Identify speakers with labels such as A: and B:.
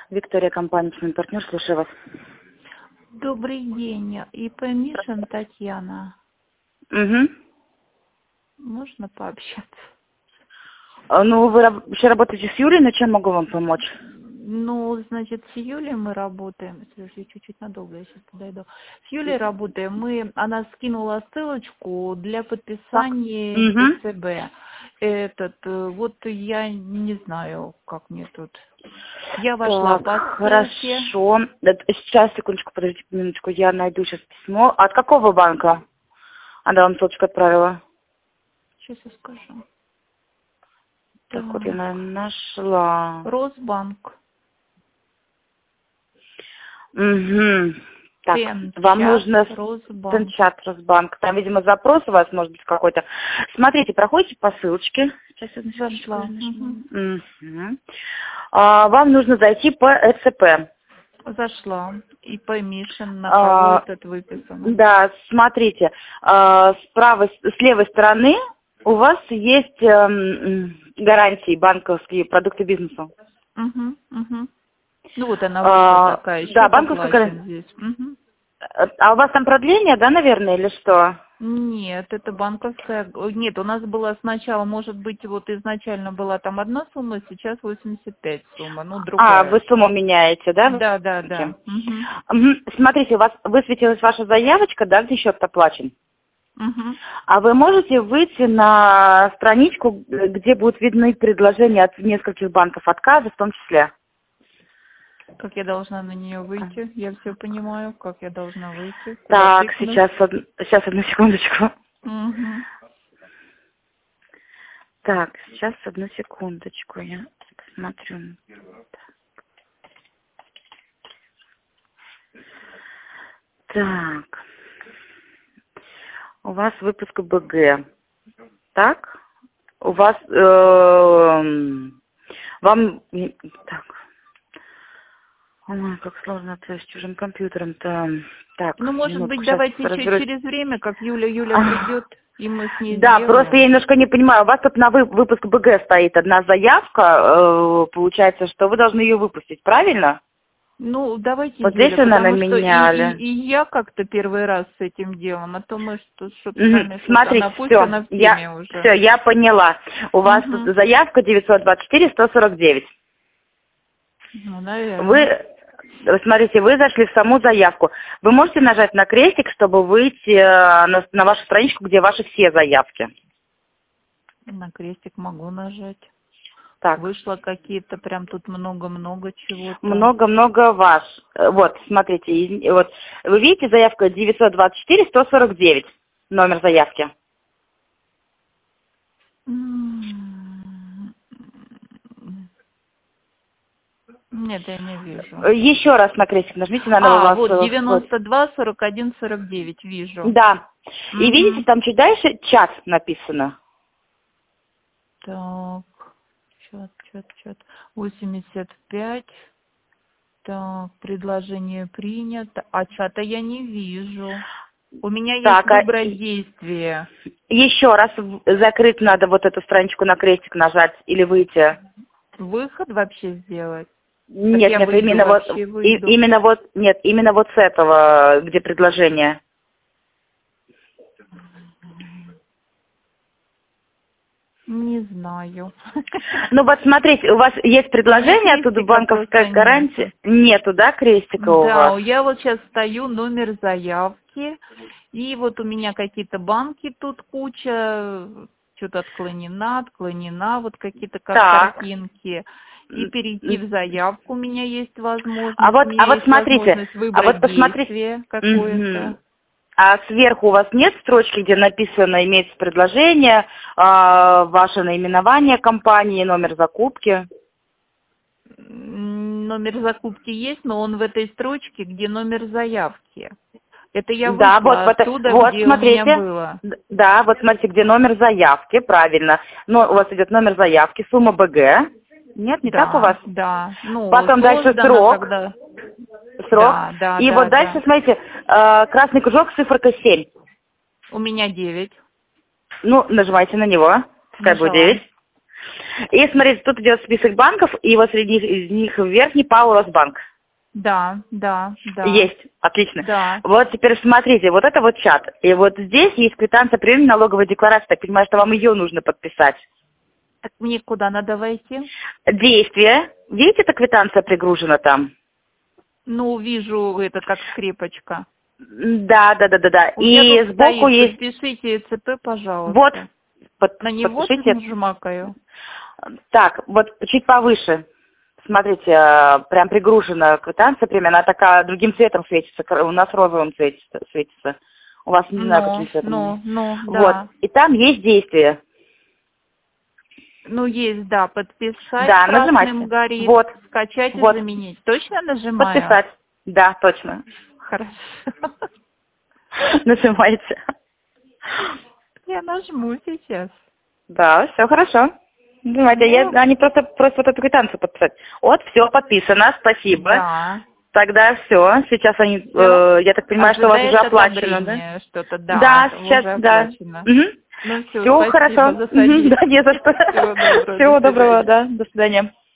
A: Виктория, компания «Член партнер», слушаю вас.
B: Добрый день. ИП Мишин Татьяна.
A: Угу.
B: Можно пообщаться?
A: Ну, вы еще работаете с Юлей, но чем могу вам помочь?
B: Ну, значит, с Юлей мы работаем. Подожди, чуть-чуть надолго, я сейчас подойду. С Юлей работаем. Она скинула ссылочку для подписания
A: Угу.
B: СЦБ. Вот я не знаю, как мне тут. Я вошла
A: Так,
B: по ссылке.
A: хорошо. Сейчас, секундочку, подождите минуточку, я найду сейчас письмо. От какого банка она вам ссылочку отправила?
B: Сейчас я скажу.
A: Так, вот я, наверное, нашла.
B: Росбанк.
A: Угу. Так,
B: Тенчат,
A: вам нужно
B: Росбанк.
A: Тенчат, Росбанк. Там, видимо, запрос у вас может быть какой-то. Смотрите, проходите по ссылочке. Сейчас я
B: Зашла.
A: Угу. Вам нужно зайти по ЭЦП.
B: Зашла. ИП Мишин, на кого этот выписан?
A: Да, смотрите, с левой стороны у вас есть гарантии банковские, продукты бизнеса.
B: Угу. Ну вот она вышла такая, еще
A: да, банковская гарантия.
B: здесь.
A: А у вас там продление, да, наверное, или что?
B: Нет, это банковская. Нет, у нас была сначала, может быть, вот изначально была там одна сумма, сейчас 85 сумма, ну другая.
A: Вы сумму меняете, да?
B: Да.
A: Смотрите, у вас высветилась ваша заявочка, да, где счет оплачен?
B: Угу.
A: А вы можете выйти на страничку, где будут видны предложения от нескольких банков отказа, в том числе?
B: Как я должна на нее выйти? Я все понимаю, как я должна выйти.
A: Так, сейчас одну секундочку.
B: Угу.
A: Так, сейчас одну секундочку, я посмотрю. Так, у вас выпуск БГ. Так, у вас вам так. Ой, как сложно это с чужим компьютером-то. Так,
B: ну, может
A: минутку,
B: быть, давайте
A: разберусь.
B: через время, как Юля придет, и мы с ней
A: Да,
B: сделаем.
A: просто я немножко не понимаю. У вас тут на выпуск БГ стоит одна заявка. Получается, что вы должны ее выпустить, правильно?
B: Ну, давайте,
A: Вот
B: Юля,
A: здесь вы,
B: потому
A: наверное,
B: что
A: меняли.
B: и я как-то первый раз с этим делом, а то мы что-то сами
A: Смотрите,
B: напущена в теме уже.
A: Все, я поняла. У вас тут заявка 924-149.
B: Ну, наверное.
A: Вы смотрите, вы зашли в саму заявку. Вы можете нажать на крестик, чтобы выйти на вашу страничку, где ваши все заявки?
B: На крестик могу нажать.
A: Так.
B: Вышло какие-то, прям тут много-много чего-то.
A: Много-много ваш. Вот, смотрите, вот вы видите заявка 924-149, номер заявки?
B: Нет, я не вижу.
A: Еще раз на крестик нажмите, наверное, у вас...
B: вот 92-41-49, вижу.
A: Да. И видите, там чуть дальше чат написано.
B: Так, чат. 85. Так, предложение принято. А чата я не вижу. У меня есть выбрать действие.
A: Еще раз закрыть надо вот эту страничку на крестик нажать или выйти.
B: Выход вообще сделать?
A: Нет, именно вот с этого, где предложение.
B: Не знаю.
A: Ну вот смотрите, у вас есть предложение, оттуда банковская гарантия. Нету, да, крестика у вас?
B: Да, я вот сейчас стою, номер заявки, и вот у меня какие-то банки тут куча, что-то отклонена, вот какие-то картинки. И перейти в заявку у меня есть возможность.
A: А вот смотрите,
B: выбрать действие какое-то.
A: А сверху у вас нет строчки, где написано, имеется предложение, ваше наименование компании, номер закупки?
B: Номер закупки есть, но он в этой строчке, где номер заявки. Это я вышла оттуда, где
A: смотрите,
B: у меня было.
A: Да, вот смотрите, где номер заявки, правильно. Но у вас идет номер заявки, сумма БГ. Нет, не так у вас?
B: Да. Ну,
A: потом дальше срок.
B: Да,
A: и вот дальше, смотрите, красный кружок, циферка 7.
B: У меня 9.
A: Ну, нажимайте на него. Пускай будет 9. И смотрите, тут идет список банков, и вот среди них верхний ПАО Росбанк.
B: Да.
A: Есть, отлично.
B: Да.
A: Вот теперь смотрите, вот это вот чат. И вот здесь есть квитанция приема налоговой декларации. Так понимаю, что вам ее нужно подписать.
B: Так мне куда надо войти?
A: Действие. Видите, эта квитанция пригружена там?
B: Ну, вижу, это как скрепочка.
A: Да. И сбоку
B: стоит,
A: есть...
B: подпишите ЦП, пожалуйста.
A: Вот,
B: На него
A: подпишите.
B: нажимаю.
A: Так, вот чуть повыше. Смотрите, прям пригружена квитанция премия, она такая другим цветом светится, у нас розовым светится. У вас не знаю, каким цветом.
B: Да.
A: Вот, и там есть действие.
B: Ну, есть, да, подписать,
A: Да,
B: красным
A: нажимайте.
B: горит,
A: Вот.
B: скачать и
A: Вот.
B: заменить. Точно нажимаю?
A: Подписать. Да, точно.
B: Хорошо.
A: Нажимайте.
B: Я нажму сейчас.
A: Да, все хорошо. Нажимайте. Они просто просят вот эту квитанцию подписать. Вот, все подписано, спасибо.
B: Да.
A: Тогда все. Сейчас они, я так понимаю, что у вас уже оплачено, да?
B: Что-то, да.
A: Да, сейчас,
B: уже
A: да.
B: оплачено.
A: Угу.
B: Ну,
A: Все хорошо.
B: спасибо за содействие.
A: Да, не за что.
B: Всего доброго.
A: Всего доброго, да. До свидания.